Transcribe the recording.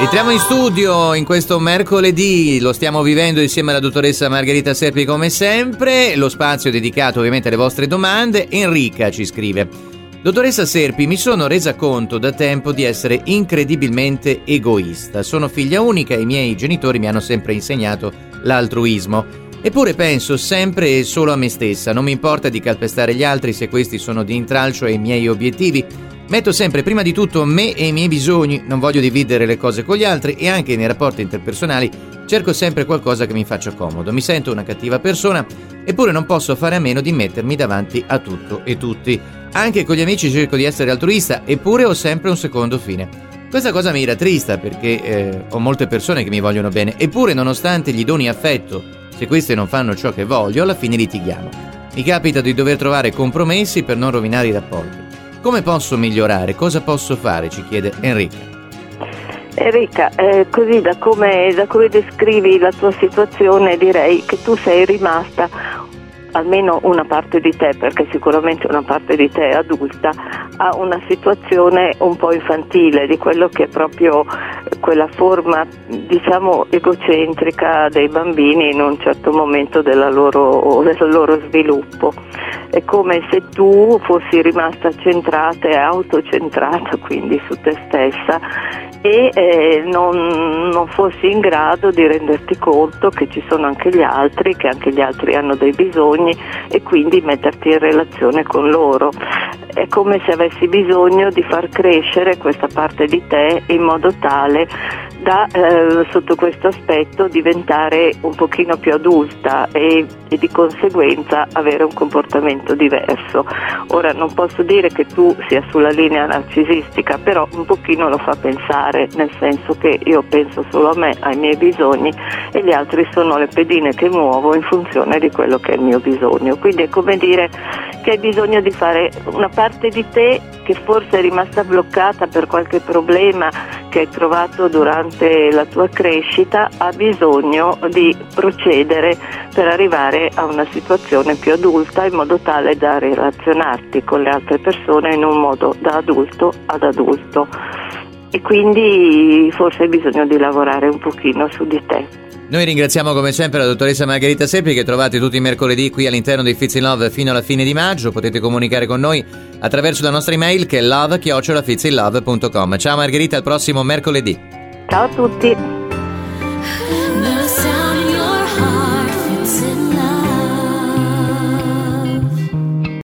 Entriamo in studio in questo mercoledì, lo stiamo vivendo insieme alla dottoressa Margherita Serpi come sempre, lo spazio dedicato ovviamente alle vostre domande. Enrica ci scrive: dottoressa Serpi, mi sono resa conto da tempo di essere incredibilmente egoista, sono figlia unica e i miei genitori mi hanno sempre insegnato l'altruismo, eppure penso sempre e solo a me stessa, non mi importa di calpestare gli altri se questi sono di intralcio ai miei obiettivi. Metto sempre prima di tutto me e i miei bisogni, non voglio dividere le cose con gli altri e anche nei rapporti interpersonali cerco sempre qualcosa che mi faccia comodo. Mi sento una cattiva persona, eppure non posso fare a meno di mettermi davanti a tutto e tutti. Anche con gli amici cerco di essere altruista, eppure ho sempre un secondo fine. Questa cosa mi rattrista perché ho molte persone che mi vogliono bene, eppure nonostante gli doni affetto, se queste non fanno ciò che voglio, alla fine litighiamo. Mi capita di dover trovare compromessi per non rovinare i rapporti. Come posso migliorare? Cosa posso fare? Ci chiede Enrica. Enrica, così da come descrivi la tua situazione, direi che tu sei rimasta, almeno una parte di te, perché sicuramente una parte di te è adulta, a una situazione un po' infantile, di quello che è proprio quella forma, diciamo, egocentrica dei bambini in un certo momento del loro sviluppo. È come se tu fossi rimasta centrata e autocentrata, quindi su te stessa, e non fossi in grado di renderti conto che ci sono anche gli altri, che anche gli altri hanno dei bisogni, e quindi metterti in relazione con loro. È come se avessi bisogno di far crescere questa parte di te in modo tale da sotto questo aspetto diventare un pochino più adulta e di conseguenza avere un comportamento diverso. Ora non posso dire che tu sia sulla linea narcisistica, però un pochino lo fa pensare, nel senso che io penso solo a me, ai miei bisogni, e gli altri sono le pedine che muovo in funzione di quello che è il mio bisogno. Quindi è come dire che hai bisogno di fare una parte di te che forse è rimasta bloccata per qualche problema che hai trovato durante la tua crescita, ha bisogno di procedere per arrivare a una situazione più adulta, in modo tale da relazionarti con le altre persone in un modo da adulto ad adulto, e quindi forse hai bisogno di lavorare un pochino su di te. Noi ringraziamo come sempre la dottoressa Margherita Serpi, che trovate tutti i mercoledì qui all'interno di Fits in Love fino alla fine di maggio. Potete comunicare con noi attraverso la nostra email che è love@fitsinlove.com. Ciao Margherita, al prossimo mercoledì. Ciao a tutti.